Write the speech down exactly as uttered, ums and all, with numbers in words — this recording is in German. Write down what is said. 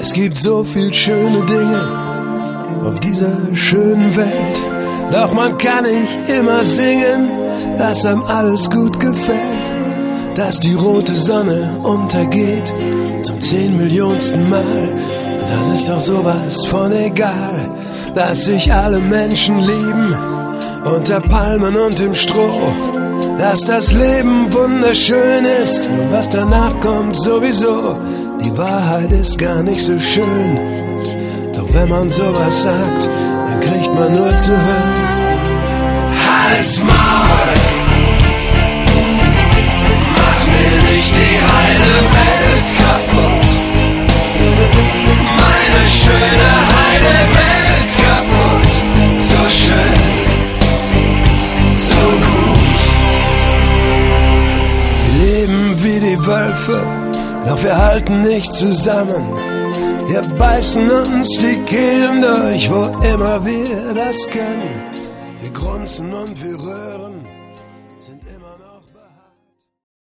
Es gibt so viel schöne Dinge auf dieser schönen Welt. Doch man kann nicht immer singen, dass einem alles gut gefällt. Dass die rote Sonne untergeht zum zehnmillionsten Mal. Das ist doch sowas von egal. Dass sich alle Menschen lieben, unter Palmen und im Stroh. Dass das Leben wunderschön ist und was danach kommt sowieso. Die Wahrheit ist gar nicht so schön. Doch wenn man sowas sagt, dann kriegt man nur zu hören: Halt's Maul! Mach mir nicht die heile Welt kaputt. Meine schöne heile Welt kaputt. So schön, so gut. Wir leben wie die Wölfe, doch wir halten nicht zusammen. Wir beißen uns die Kehlen durch, wo immer wir das können. Wir grunzen und wir rühren.